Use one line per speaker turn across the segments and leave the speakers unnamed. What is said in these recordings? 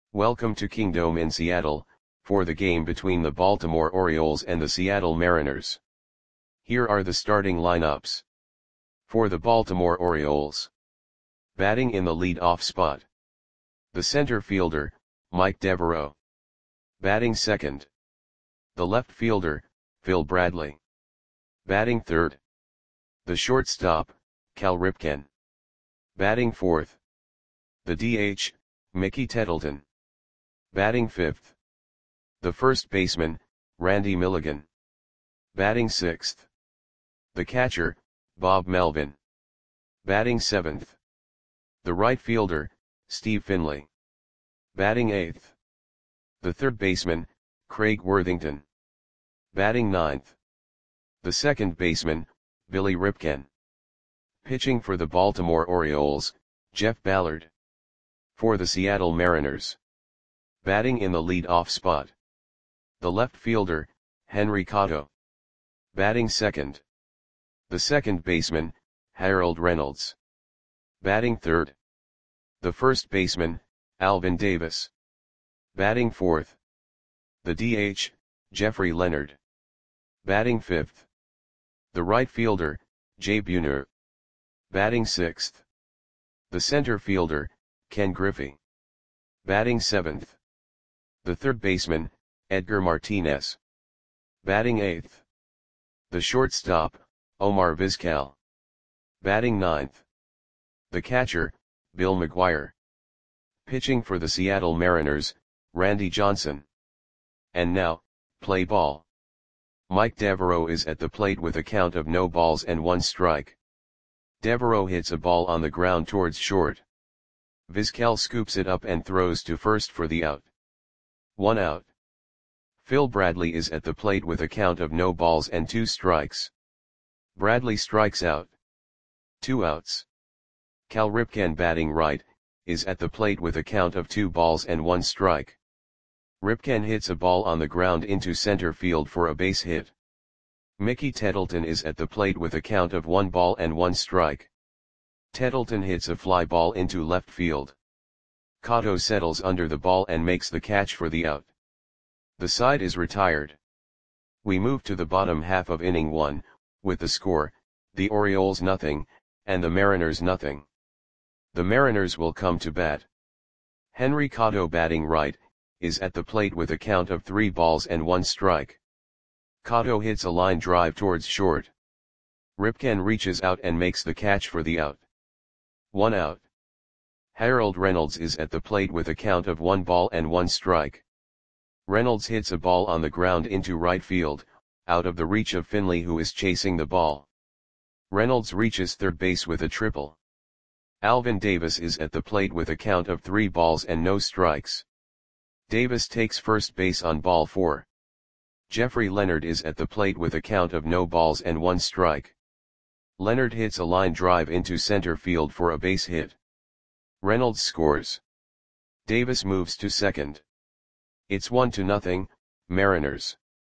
Welcome to Kingdome in Seattle, for the game between the Baltimore Orioles and the Seattle Mariners. Here are the starting lineups. For the Baltimore Orioles. Batting in the lead-off spot. The center fielder, Mike Devereaux. Batting second. The left fielder, Phil Bradley. Batting third. The shortstop, Cal Ripken. Batting fourth. The DH, Mickey Tettleton. Batting fifth. The first baseman, Randy Milligan. Batting sixth. The catcher, Bob Melvin. Batting seventh. The right fielder, Steve Finley. Batting eighth. The third baseman, Craig Worthington. Batting ninth. The second baseman, Billy Ripken. Pitching for the Baltimore Orioles, Jeff Ballard. For the Seattle Mariners. Batting in the lead-off spot. The left fielder, Henry Cotto. Batting second. The second baseman, Harold Reynolds. Batting third. The first baseman, Alvin Davis. Batting fourth. The DH, Jeffrey Leonard. Batting fifth. The right fielder, Jay Buhner. Batting sixth. The center fielder, Ken Griffey. Batting seventh. The third baseman, Edgar Martinez. Batting eighth. The shortstop, Omar Vizquel. Batting ninth. The catcher, Bill McGuire. Pitching for the Seattle Mariners, Randy Johnson. And now, play ball. Mike Devereaux is at the plate with a count of no balls and 1 strike. Devereaux hits a ball on the ground towards short. Vizquel scoops it up and throws to first for the out. 1 out. Phil Bradley is at the plate with a count of no balls and 2 strikes. Bradley strikes out. 2 outs. Cal Ripken, batting right, is at the plate with a count of 2 balls and 1 strike. Ripken hits a ball on the ground into center field for a base hit. Mickey Tettleton is at the plate with a count of 1 ball and 1 strike. Tettleton hits a fly ball into left field. Cotto settles under the ball and makes the catch for the out. The side is retired. We move to the bottom half of inning 1, with the score, the Orioles nothing, and the Mariners nothing. The Mariners will come to bat. Henry Cotto, batting right, is at the plate with a count of 3 balls and 1 strike. Cotto hits a line drive towards short. Ripken reaches out and makes the catch for the out. 1 out. Harold Reynolds is at the plate with a count of 1 ball and 1 strike. Reynolds hits a ball on the ground into right field, out of the reach of Finley, who is chasing the ball. Reynolds reaches third base with a triple. Alvin Davis is at the plate with a count of 3 balls and no strikes. Davis takes first base on ball 4. Jeffrey Leonard is at the plate with a count of no balls and 1 strike. Leonard hits a line drive into center field for a base hit. Reynolds scores. Davis moves to second. It's 1-0, Mariners.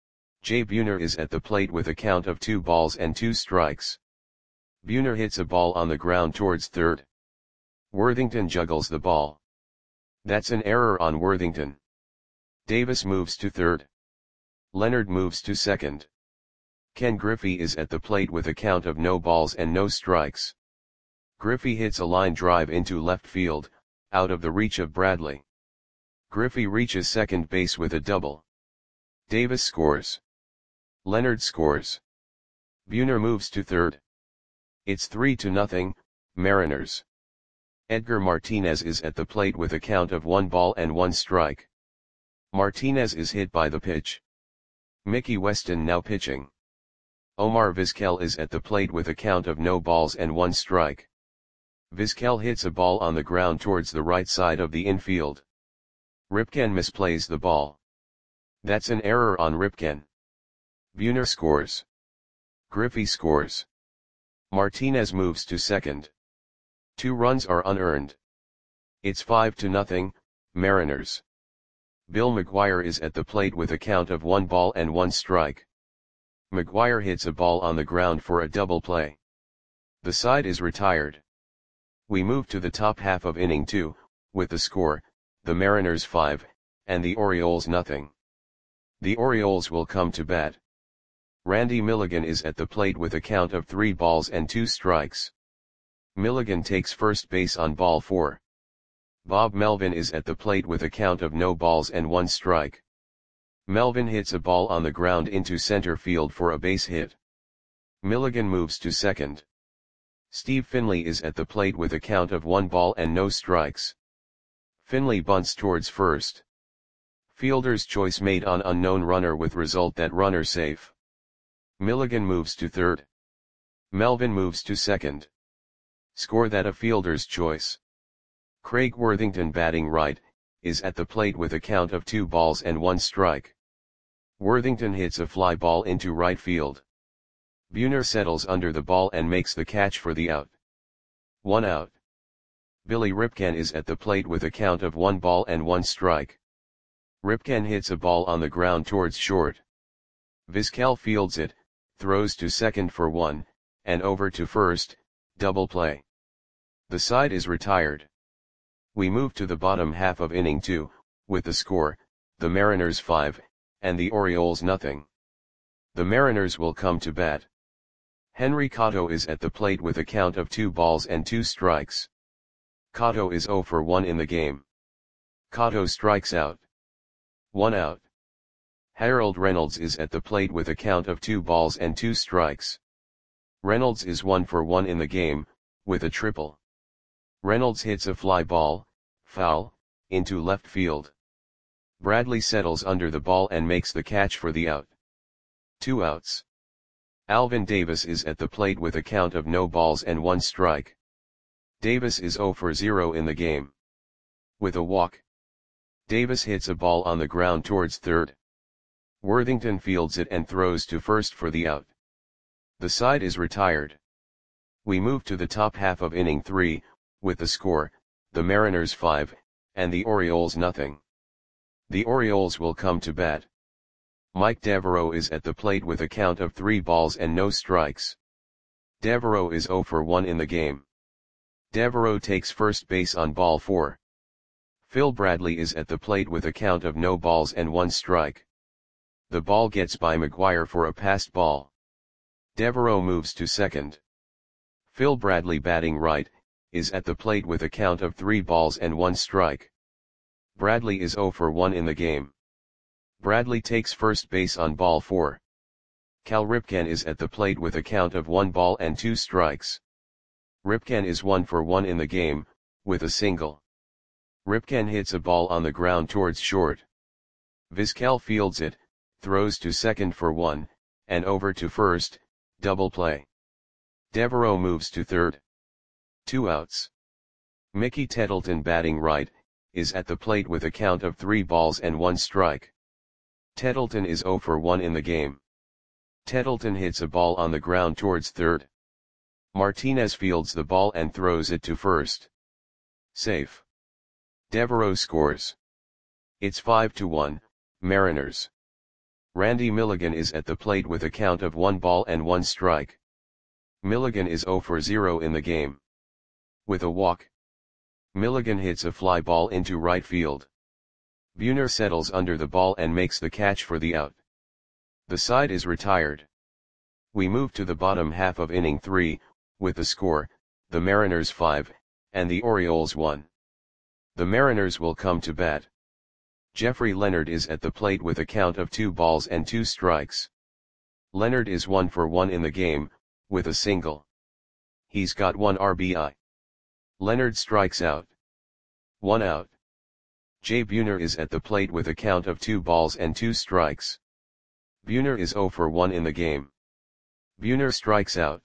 Jay Buhner is at the plate with a count of 2 balls and 2 strikes. Buhner hits a ball on the ground towards third. Worthington juggles the ball. That's an error on Worthington. Davis moves to third. Leonard moves to second. Ken Griffey is at the plate with a count of no balls and no strikes. Griffey hits a line drive into left field, out of the reach of Bradley. Griffey reaches second base with a double. Davis scores. Leonard scores. Buhner moves to third. It's 3-0, Mariners. Edgar Martinez is at the plate with a count of 1 ball and 1 strike. Martinez is hit by the pitch. Mickey Weston now pitching. Omar Vizquel is at the plate with a count of no balls and 1 strike. Vizquel hits a ball on the ground towards the right side of the infield. Ripken misplays the ball. That's an error on Ripken. Buhner scores. Griffey scores. Martinez moves to second. 2 runs are unearned. It's 5-0, Mariners. Bill McGuire is at the plate with a count of 1 ball and 1 strike. McGuire hits a ball on the ground for a double play. The side is retired. We move to the top half of inning 2, with the score, the Mariners 5, and the Orioles nothing. The Orioles will come to bat. Randy Milligan is at the plate with a count of 3 balls and 2 strikes. Milligan takes first base on ball 4. Bob Melvin is at the plate with a count of no balls and 1 strike. Melvin hits a ball on the ground into center field for a base hit. Milligan moves to second. Steve Finley is at the plate with a count of 1 ball and no strikes. Finley bunts towards first. Fielder's choice made on unknown runner with result that runner safe. Milligan moves to third. Melvin moves to second. Score that a fielder's choice. Craig Worthington batting right, is at the plate with a count of 2 balls and 1 strike. Worthington hits a fly ball into right field. Buhner settles under the ball and makes the catch for the out. 1 out. Billy Ripken is at the plate with a count of 1 ball and 1 strike. Ripken hits a ball on the ground towards short. Vizquel fields it, throws to second for 1, and over to first, double play. The side is retired. We move to the bottom half of inning 2, with the score, the Mariners 5, and the Orioles nothing. The Mariners will come to bat. Henry Cotto is at the plate with a count of 2 balls and 2 strikes. Cotto is 0 for 1 in the game. Cotto strikes out. 1 out. Harold Reynolds is at the plate with a count of 2 balls and 2 strikes. Reynolds is 1 for 1 in the game, with a triple. Reynolds hits a fly ball, foul, into left field. Bradley settles under the ball and makes the catch for the out. 2 outs. Alvin Davis is at the plate with a count of no balls and 1 strike. Davis is 0 for 0 in the game. With a walk. Davis hits a ball on the ground towards third. Worthington fields it and throws to first for the out. The side is retired. We move to the top half of inning 3, with the score, the Mariners 5, and the Orioles nothing. The Orioles will come to bat. Mike Devereaux is at the plate with a count of 3 balls and no strikes. Devereaux is 0 for 1 in the game. Devereaux takes first base on ball 4. Phil Bradley is at the plate with a count of no balls and 1 strike. The ball gets by McGuire for a passed ball. Devereaux moves to second. Phil Bradley batting right, is at the plate with a count of 3 balls and 1 strike. Bradley is 0 for 1 in the game. Bradley takes first base on ball 4. Cal Ripken is at the plate with a count of 1 ball and 2 strikes. Ripken is 1 for 1 in the game, with a single. Ripken hits a ball on the ground towards short. Vizquel fields it, throws to second for 1, and over to first, double play. Devereaux moves to third. 2 outs. Mickey Tettleton batting right, is at the plate with a count of 3 balls and 1 strike. Tettleton is 0 for 1 in the game. Tettleton hits a ball on the ground towards third. Martinez fields the ball and throws it to first. Safe. Devereaux scores. It's 5-1, Mariners. Randy Milligan is at the plate with a count of 1 ball and 1 strike. Milligan is 0 for 0 in the game. With a walk. Milligan hits a fly ball into right field. Buhner settles under the ball and makes the catch for the out. The side is retired. We move to the bottom half of inning 3, with the score, the Mariners 5, and the Orioles 1. The Mariners will come to bat. Jeffrey Leonard is at the plate with a count of 2 balls and 2 strikes. Leonard is 1 for 1 in the game, with a single. He's got 1 RBI. Leonard strikes out. 1 out. Jay Buhner is at the plate with a count of 2 balls and 2 strikes. Buhner is 0 for 1 in the game. Buhner strikes out.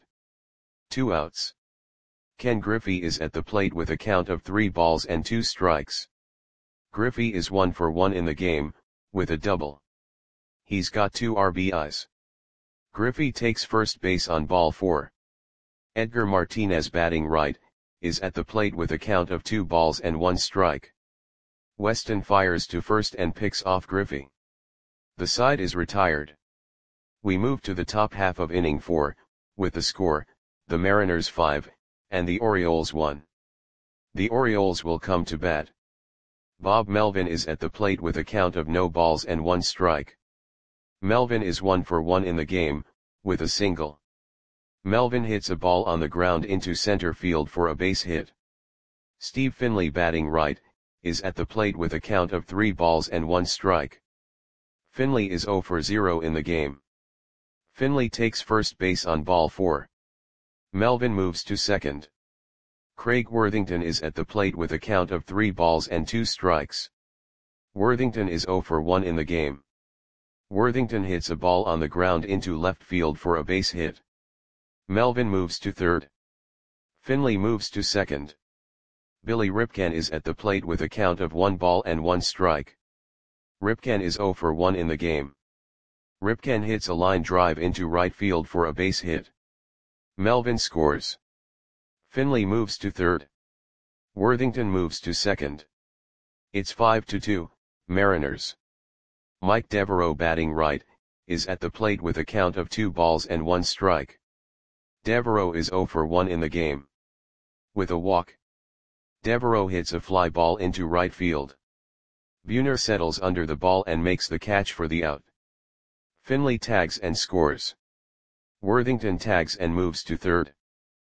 2 outs. Ken Griffey is at the plate with a count of 3 balls and 2 strikes. Griffey is 1 for 1 in the game, with a double. He's got 2 RBIs. Griffey takes first base on ball 4. Edgar Martinez batting right, is at the plate with a count of 2 balls and 1 strike. Weston fires to first and picks off Griffey. The side is retired. We move to the top half of inning 4, with the score, the Mariners 5, and the Orioles 1. The Orioles will come to bat. Bob Melvin is at the plate with a count of no balls and 1 strike. Melvin is 1 for 1 in the game, with a single. Melvin hits a ball on the ground into center field for a base hit. Steve Finley, batting right, is at the plate with a count of 3 balls and 1 strike. Finley is 0 for 0 in the game. Finley takes first base on ball 4. Melvin moves to second. Craig Worthington is at the plate with a count of 3 balls and 2 strikes. Worthington is 0 for 1 in the game. Worthington hits a ball on the ground into left field for a base hit. Melvin moves to third. Finley moves to second. Billy Ripken is at the plate with a count of 1 ball and 1 strike. Ripken is 0 for 1 in the game. Ripken hits a line drive into right field for a base hit. Melvin scores. Finley moves to third. Worthington moves to second. It's 5-2, Mariners. Mike Devereaux, batting right, is at the plate with a count of 2 balls and 1 strike. Devereaux is 0 for 1 in the game. With a walk, Devereaux hits a fly ball into right field. Buhner settles under the ball and makes the catch for the out. Finley tags and scores. Worthington tags and moves to third.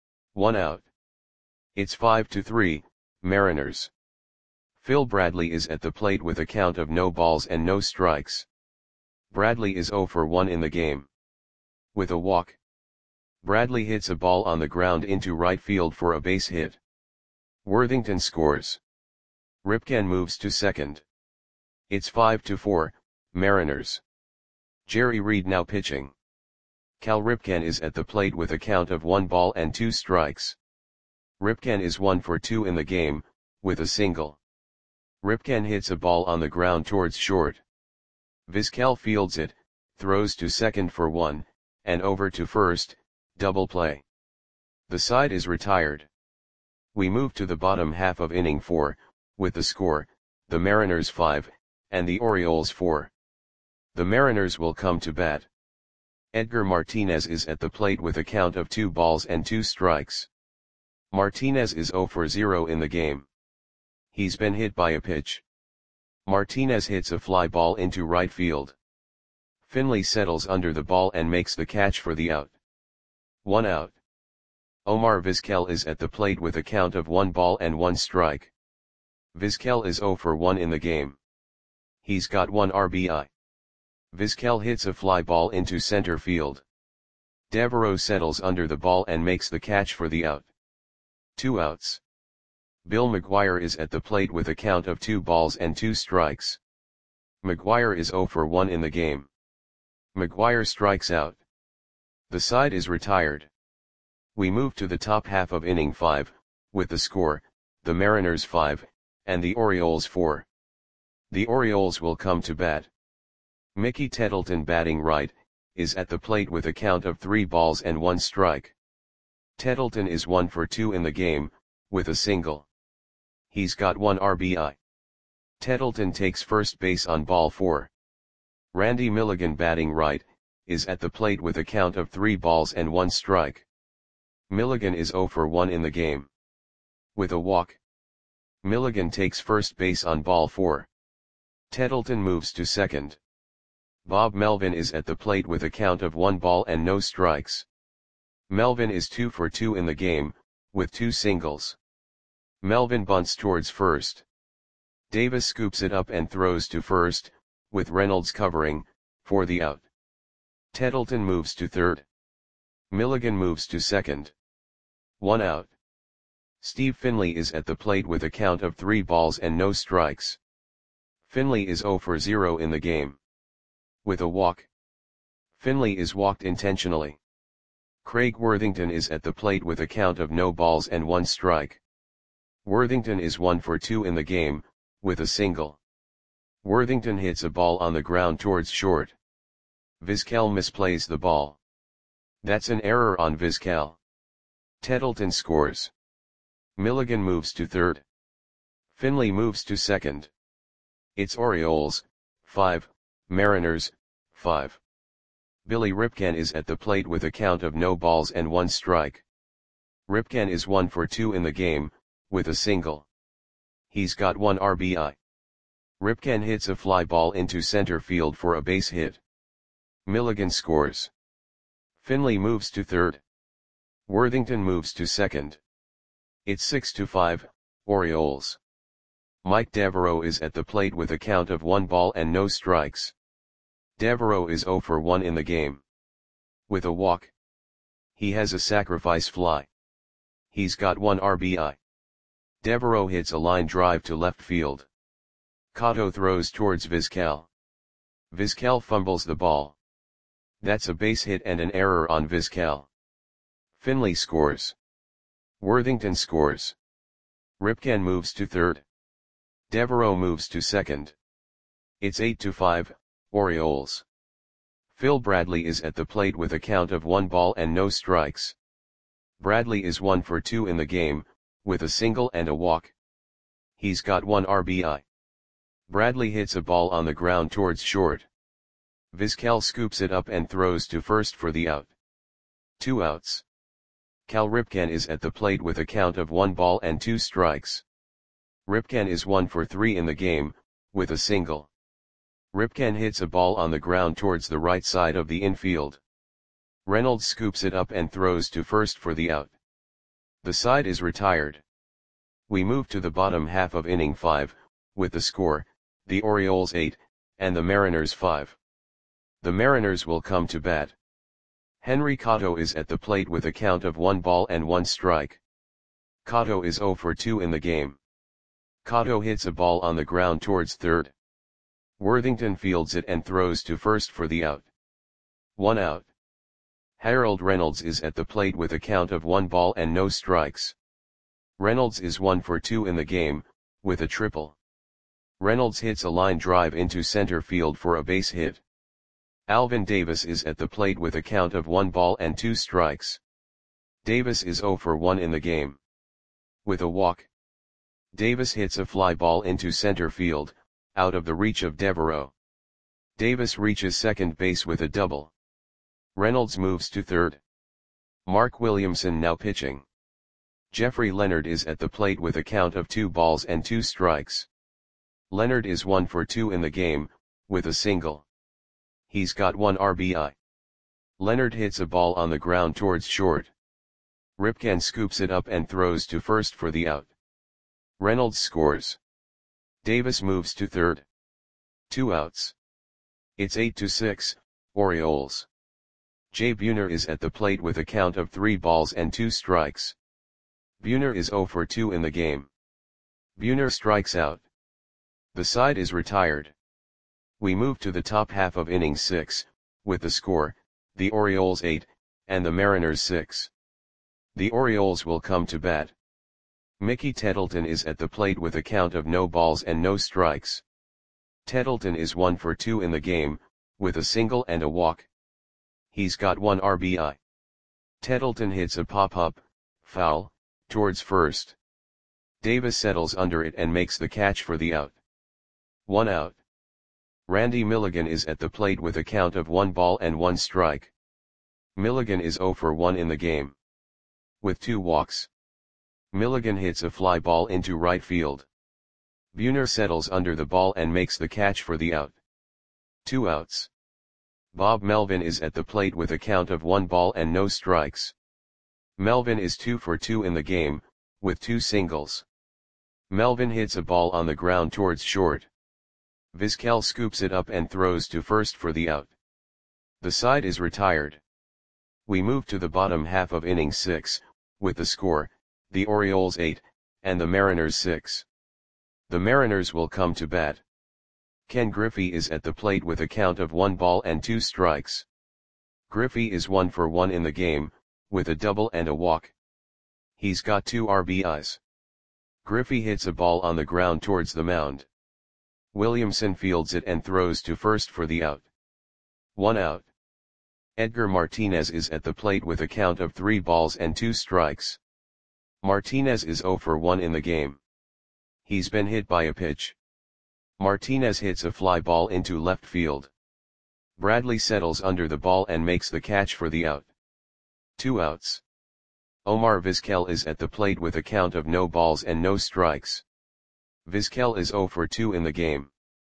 1 out. It's 5-3, Mariners. Phil Bradley is at the plate with a count of no balls and no strikes. Bradley is 0 for 1 in the game. With a walk, Bradley hits a ball on the ground into right field for a base hit. Worthington scores. Ripken moves to second. It's 5-4, Mariners. Jerry Reed now pitching. Cal Ripken is at the plate with a count of 1 ball and 2 strikes. Ripken is 1 for 2 in the game, with a single. Ripken hits a ball on the ground towards short. Vizquel fields it, throws to second for 1, and over to first, double play. The side is retired. We move to the bottom half of inning 4, with the score, the Mariners 5, and the Orioles 4. The Mariners will come to bat. Edgar Martinez is at the plate with a count of 2 balls and 2 strikes. Martinez is 0 for 0 in the game. He's been hit by a pitch. Martinez hits a fly ball into right field. Finley settles under the ball and makes the catch for the out. 1 out. Omar Vizquel is at the plate with a count of 1 ball and 1 strike. Vizquel is 0 for 1 in the game. He's got 1 RBI. Vizquel hits a fly ball into center field. Devereaux settles under the ball and makes the catch for the out. 2 outs. Bill McGuire is at the plate with a count of 2 balls and 2 strikes. McGuire is 0 for 1 in the game. McGuire strikes out. The side is retired. We move to the top half of inning 5, with the score, the Mariners 5, and the Orioles 4. The Orioles will come to bat. Mickey Tettleton, batting right, is at the plate with a count of 3 balls and 1 strike. Tettleton is 1 for 2 in the game, with a single. He's got 1 RBI. Tettleton takes first base on ball 4. Randy Milligan, batting right, is at the plate with a count of 3 balls and 1 strike. Milligan is 0 for 1 in the game. With a walk, Milligan takes first base on ball 4. Tettleton moves to second. Bob Melvin is at the plate with a count of 1 ball and no strikes. Melvin is 2 for 2 in the game, with 2 singles. Melvin bunts towards first. Davis scoops it up and throws to first, with Reynolds covering, for the out. Tettleton moves to third. Milligan moves to second. 1 out. Steve Finley is at the plate with a count of 3 balls and no strikes. Finley is 0 for 0 in the game. With a walk, Finley is walked intentionally. Craig Worthington is at the plate with a count of no balls and 1 strike. Worthington is 1 for 2 in the game, with a single. Worthington hits a ball on the ground towards short. Vizquel misplays the ball. That's an error on Vizquel. Tettleton scores. Milligan moves to third. Finley moves to second. It's Orioles, 5, Mariners, 5. Billy Ripken is at the plate with a count of no balls and 1 strike. Ripken is 1 for 2 in the game, with a single. He's got 1 RBI. Ripken hits a fly ball into center field for a base hit. Milligan scores. Finley moves to third. Worthington moves to second. It's 6-5, Orioles. Mike Devereaux is at the plate with a count of 1 ball and no strikes. Devereaux is 0 for 1 in the game. With a walk. He has a sacrifice fly. He's got 1 RBI. Devereaux hits a line drive to left field. Cotto throws towards Vizquel. Vizquel fumbles the ball. That's a base hit and an error on Vizquel. Finley scores. Worthington scores. Ripken moves to third. Devereaux moves to second. It's 8-5, Orioles. Phil Bradley is at the plate with a count of 1 ball and no strikes. Bradley is 1 for 2 in the game, with a single and a walk. He's got 1 RBI. Bradley hits a ball on the ground towards short. Vizquel scoops it up and throws to first for the out. 2 outs. Cal Ripken is at the plate with a count of 1 ball and 2 strikes. Ripken is 1 for 3 in the game, with a single. Ripken hits a ball on the ground towards the right side of the infield. Reynolds scoops it up and throws to first for the out. The side is retired. We move to the bottom half of inning 5, with the score, the Orioles 8, and the Mariners 5. The Mariners will come to bat. Henry Cotto is at the plate with a count of 1 ball and 1 strike. Cotto is 0 for 2 in the game. Cotto hits a ball on the ground towards third. Worthington fields it and throws to first for the out. 1 out. Harold Reynolds is at the plate with a count of 1 ball and no strikes. Reynolds is 1 for 2 in the game, with a triple. Reynolds hits a line drive into center field for a base hit. Alvin Davis is at the plate with a count of 1 ball and 2 strikes. Davis is 0 for 1 in the game. With a walk. Davis hits a fly ball into center field, out of the reach of Devereaux. Davis reaches second base with a double. Reynolds moves to third. Mark Williamson now pitching. Jeffrey Leonard is at the plate with a count of 2 balls and 2 strikes. Leonard is 1 for 2 in the game, with a single. He's got 1 RBI. Leonard hits a ball on the ground towards short. Ripken scoops it up and throws to first for the out. Reynolds scores. Davis moves to third. 2 outs. It's 8-6, Orioles. Jay Buhner is at the plate with a count of 3 balls and 2 strikes. Buhner is 0 for 2 in the game. Buhner strikes out. The side is retired. We move to the top half of inning 6, with the score, the Orioles 8, and the Mariners 6. The Orioles will come to bat. Mickey Tettleton is at the plate with a count of no balls and no strikes. Tettleton is 1 for 2 in the game, with a single and a walk. He's got 1 RBI. Tettleton hits a pop-up, foul, towards first. Davis settles under it and makes the catch for the out. 1 out. Randy Milligan is at the plate with a count of 1 ball and 1 strike. Milligan is 0 for 1 in the game. With 2 walks. Milligan hits a fly ball into right field. Buhner settles under the ball and makes the catch for the out. 2 outs. Bob Melvin is at the plate with a count of 1 ball and no strikes. Melvin is 2 for 2 in the game, with 2 singles. Melvin hits a ball on the ground towards short. Vizquel scoops it up and throws to first for the out. The side is retired. We move to the bottom half of inning 6, with the score, the Orioles 8, and the Mariners 6. The Mariners will come to bat. Ken Griffey is at the plate with a count of 1 ball and 2 strikes. Griffey is 1 for 1 in the game, with a double and a walk. He's got 2 RBIs. Griffey hits a ball on the ground towards the mound. Williamson fields it and throws to first for the out. 1 out. Edgar Martinez is at the plate with a count of 3 balls and 2 strikes. Martinez is 0 for 1 in the game. With a walk. Davis hits a fly ball into left field. Davis reaches second base with a double. Davis hits a ball on the ground towards short. Ripken scoops it up and throws to first for the out. 2 outs. Edgar Martinez is at the plate with a count of 3 balls and 2 strikes. Martinez is 0 for 1 in the game. He's been hit by a pitch. Martinez hits a fly ball into left field. Bradley settles under the ball and makes the catch for the out. 2 outs. Omar Vizquel is at the plate with a count of no balls and no strikes. Vizquel is 0 for 2 in the game.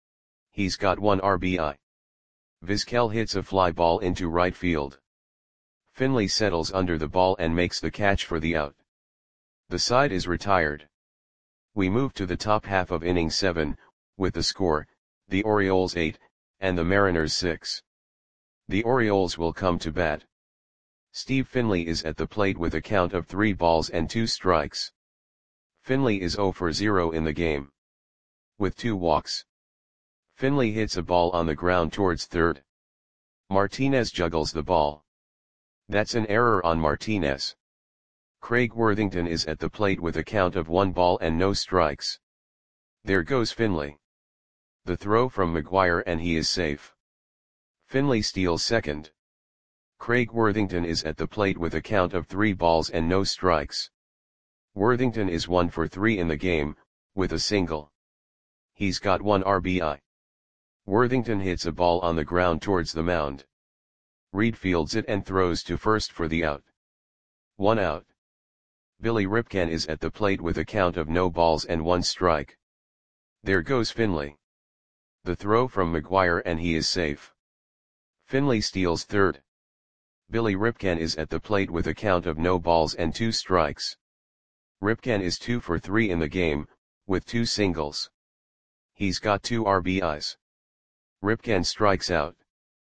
He's got 1 RBI. Vizquel hits a fly ball into right field. Finley settles under the ball and makes the catch for the out. The side is retired. We move to the top half of inning 7, with the score, the Orioles 8, and the Mariners 6. The Orioles will come to bat. Steve Finley is at the plate with a count of 3 balls and 2 strikes. Finley is 0 for 0 in the game, with 2 walks. Finley hits a ball on the ground towards third. Martinez juggles the ball. That's an error on Martinez. Craig Worthington is at the plate with a count of 1 ball and no strikes. There goes Finley. The throw from McGuire and he is safe. Finley steals second. Craig Worthington is at the plate with a count of 3 balls and no strikes. Worthington is 1 for 3 in the game, with a single. He's got 1 RBI. Worthington hits a ball on the ground towards the mound. Reed fields it and throws to first for the out. 1 out. Billy Ripken is at the plate with a count of no balls and 1 strike. There goes Finley. The throw from McGuire and he is safe. Finley steals third. Billy Ripken is at the plate with a count of no balls and 2 strikes. Ripken is 2 for 3 in the game, with 2 singles. He's got 2 RBIs. Ripken strikes out.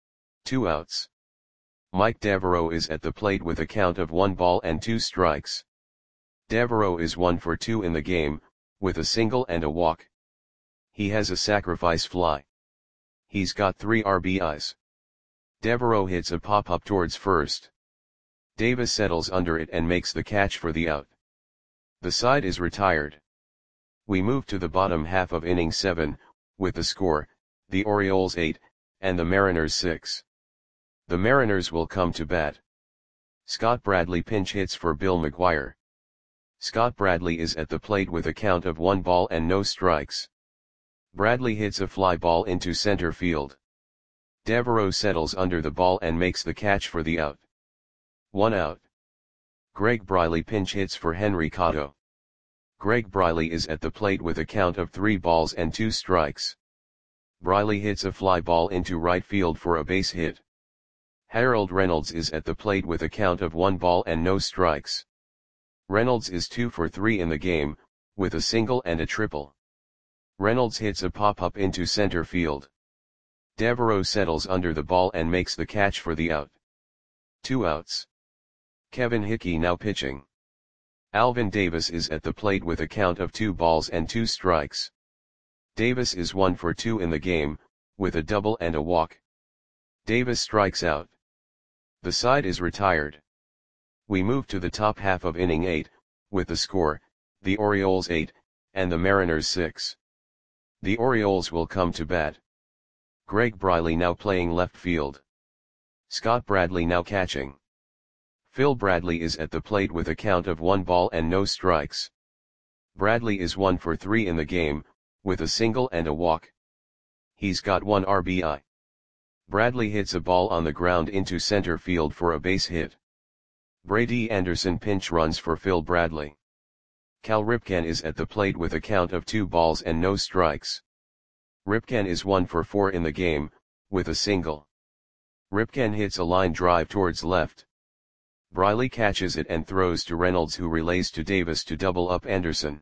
2 outs. Mike Devereaux is at the plate with a count of 1 ball and 2 strikes. Devereaux is 1 for 2 in the game, with a single and a walk. He has a sacrifice fly. He's got 3 RBIs. Devereaux hits a pop-up towards first. Davis settles under it and makes the catch for the out. The side is retired. We move to the bottom half of inning 7, with the score, the Orioles 8, and the Mariners 6. The Mariners will come to bat. Scott Bradley pinch hits for Bill McGuire. Scott Bradley is at the plate with a count of 1 ball and no strikes. Bradley hits a fly ball into center field. Devereaux settles under the ball and makes the catch for the out. 1 out. Greg Briley pinch hits for Henry Cotto. Greg Briley is at the plate with a count of 3 balls and 2 strikes. Briley hits a fly ball into right field for a base hit. Harold Reynolds is at the plate with a count of 1 ball and no strikes. Reynolds is 2 for 3 in the game, with a single and a triple. Reynolds hits a pop-up into center field. Devereaux settles under the ball and makes the catch for the out. 2 outs. Kevin Hickey now pitching. Alvin Davis is at the plate with a count of 2 balls and 2 strikes. Davis is 1 for 2 in the game, with a double and a walk. Davis strikes out. The side is retired. We move to the top half of inning 8, with the score, the Orioles 8, and the Mariners 6. The Orioles will come to bat. Greg Briley now playing left field. Scott Bradley now catching. Phil Bradley is at the plate with a count of 1 ball and no strikes. Bradley is 1 for 3 in the game, with a single and a walk. He's got 1 RBI. Bradley hits a ball on the ground into center field for a base hit. Brady Anderson pinch runs for Phil Bradley. Cal Ripken is at the plate with a count of 2 balls and no strikes. Ripken is 1 for 4 in the game, with a single. Ripken hits a line drive towards left. Briley catches it and throws to Reynolds, who relays to Davis to double up Anderson.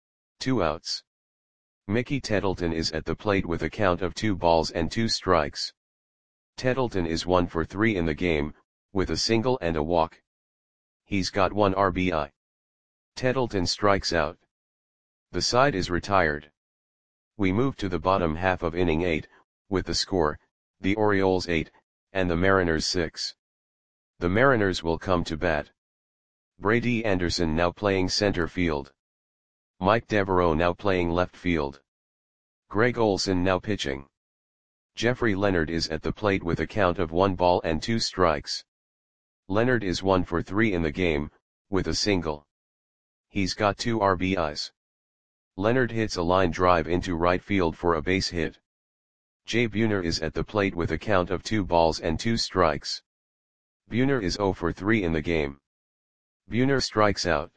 2 outs. Mickey Tettleton is at the plate with a count of 2 balls and 2 strikes. Tettleton is 1 for 3 in the game, with a single and a walk. He's got 1 RBI. Tettleton strikes out. The side is retired. We move to the bottom half of inning 8, with the score, the Orioles 8, and the Mariners 6. The Mariners will come to bat. Brady Anderson now playing center field. Mike Devereaux now playing left field. Greg Olson now pitching. Jeffrey Leonard is at the plate with a count of 1 ball and 2 strikes. Leonard is 1 for 3 in the game, with a single. He's got 2 RBIs. Leonard hits a line drive into right field for a base hit. Jay Buhner is at the plate with a count of 2 balls and 2 strikes. Buhner is 0 for 3 in the game. Buhner strikes out.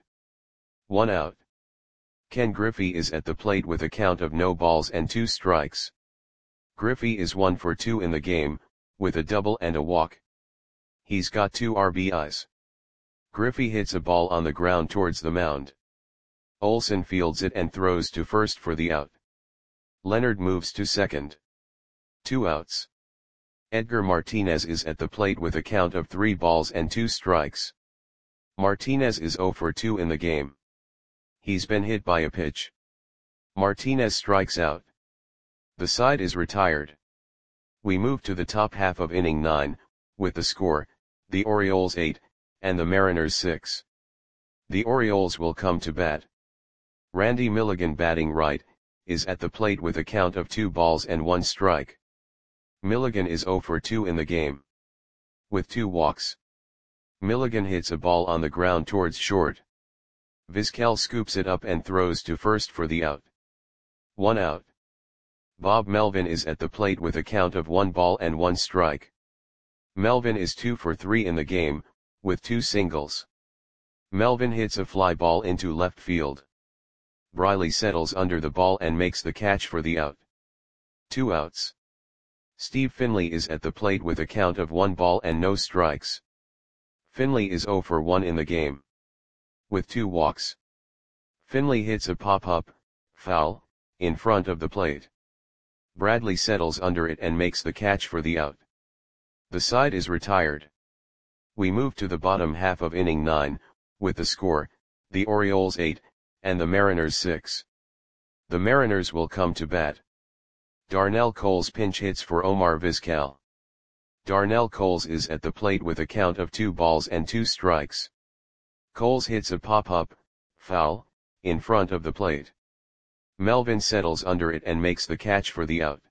1 out. Ken Griffey is at the plate with a count of no balls and 2 strikes. Griffey is 1 for 2 in the game, with a double and a walk. He's got 2 RBIs. Griffey hits a ball on the ground towards the mound. Olsen fields it and throws to first for the out. Leonard moves to second. 2 outs. Edgar Martinez is at the plate with a count of 3 balls and 2 strikes. Martinez is 0 for 2 in the game. He's been hit by a pitch. Martinez strikes out. The side is retired. We move to the top half of inning 9, with the score, the Orioles 8, and the Mariners 6. The Orioles will come to bat. Randy Milligan, batting right, is at the plate with a count of 2 balls and 1 strike. Milligan is 0 for 2 in the game. With 2 walks. Milligan hits a ball on the ground towards short. Vizquel scoops it up and throws to first for the out. 1 out. Bob Melvin is at the plate with a count of 1 ball and 1 strike. Melvin is 2 for 3 in the game, with 2 singles. Melvin hits a fly ball into left field. Briley settles under the ball and makes the catch for the out. 2 outs. Steve Finley is at the plate with a count of 1 ball and no strikes. Finley is 0 for 1 in the game. With 2 walks. Finley hits a pop-up, foul, in front of the plate. Bradley settles under it and makes the catch for the out. The side is retired. We move to the bottom half of inning 9, with the score, the Orioles 8, and the Mariners 6. The Mariners will come to bat. Darnell Coles pinch hits for Omar Vizquel. Darnell Coles is at the plate with a count of 2 balls and 2 strikes. Coles hits a pop-up, foul, in front of the plate. Melvin settles under it and makes the catch for the out.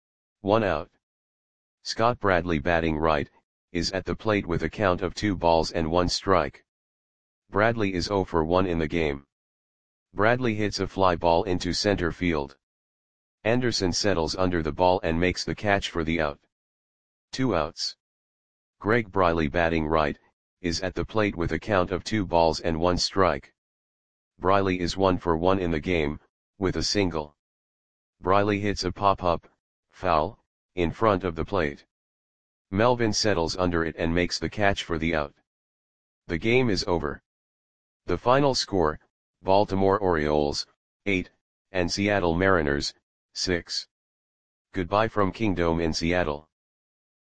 1 out. Scott Bradley, batting right, is at the plate with a count of 2 balls and 1 strike. Bradley is 0 for 1 in the game. Bradley hits a fly ball into center field. Anderson settles under the ball and makes the catch for the out. 2 outs. Greg Briley, batting right, is at the plate with a count of 2 balls and 1 strike. Briley is 1 for 1 in the game, with a single. Briley hits a pop-up, foul, in front of the plate. Melvin settles under it and makes the catch for the out. The game is over. The final score, Baltimore Orioles, 8, and Seattle Mariners, 6. Goodbye from Kingdome in Seattle.